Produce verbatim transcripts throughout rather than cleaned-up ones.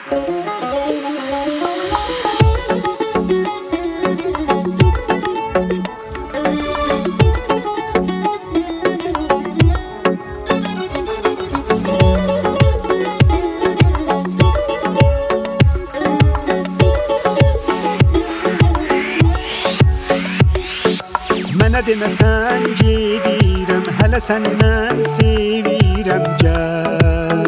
Mənə deməsən gedirəm, hələ səni mən sevirəm, gəl,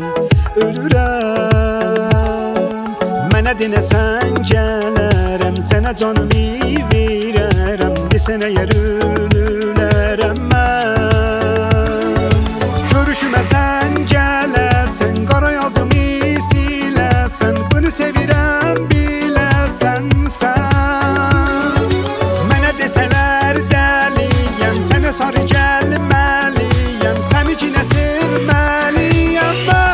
ölürəm. Mənə denəsən gələrəm, sənə canımı verərəm, desən əgər ölülərəm mən. Görüşməsən gələsən, qara yazımı siləsən, bunu sevirəm biləsən sən. Mənə desələr dəliyəm, sənə sarı gəlməliyəm, səni cinə sevməliyəm mən.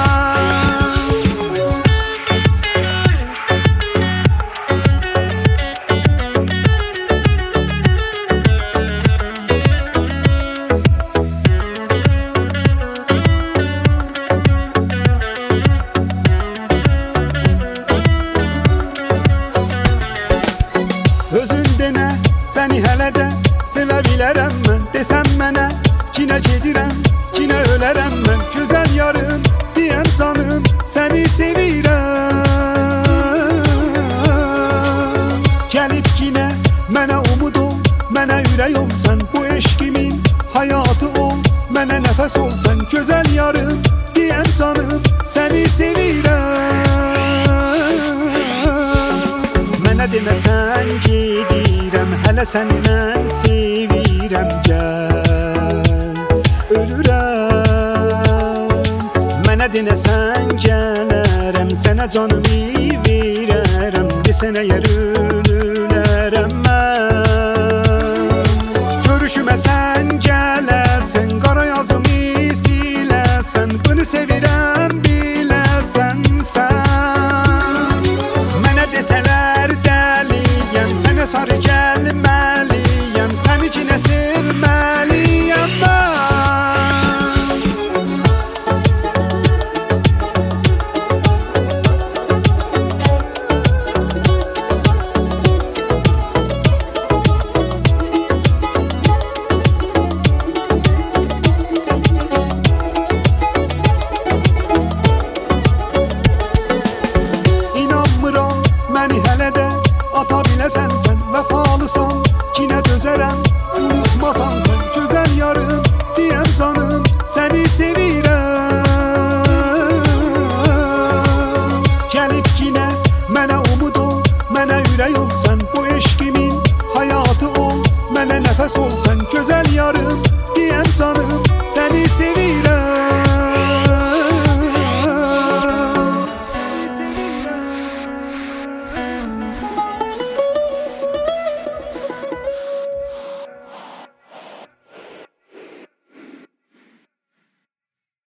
Özün denə, səni hələ də sevə bilərəm mən. Desəm mənə, kinə gedirəm, kinə ölərəm mən. Gözəl yarım, deyəm canım, səni sevirəm. Gəlib kinə, mənə umud ol, mənə ürək olsan. Bu eşqimin həyatı ol, mənə nəfəs olsan. Gözəl yarım, deyəm canım, səni sevirəm. Mənə deməsən gedirəm, hələ səni mən sevirəm, gəl, ölürəm. Mənə denəsən gələrəm, sənə canımı verərəm, desən əgər ölülərəm mən. Görüşməsən gələsən, qara yazımı siləsən, bunu sevirəm biləsən sən. Mənə desələr dəliyəm, sənə sarı gəlməliyəm, səni cinə sevməliyəm mən. İnanmıram məni hələ də ata biləsən sən, vəfalısan, kinə dözərəm, unutmasan sən. Gözəl yarım, deyəm canım, səni sevirəm. Gəlib kinə, mənə umud ol, mənə ürək olsan. Bu eşqimin həyatı ol, mənə nəfəs olsan. Gözəl yarım, deyəm canım,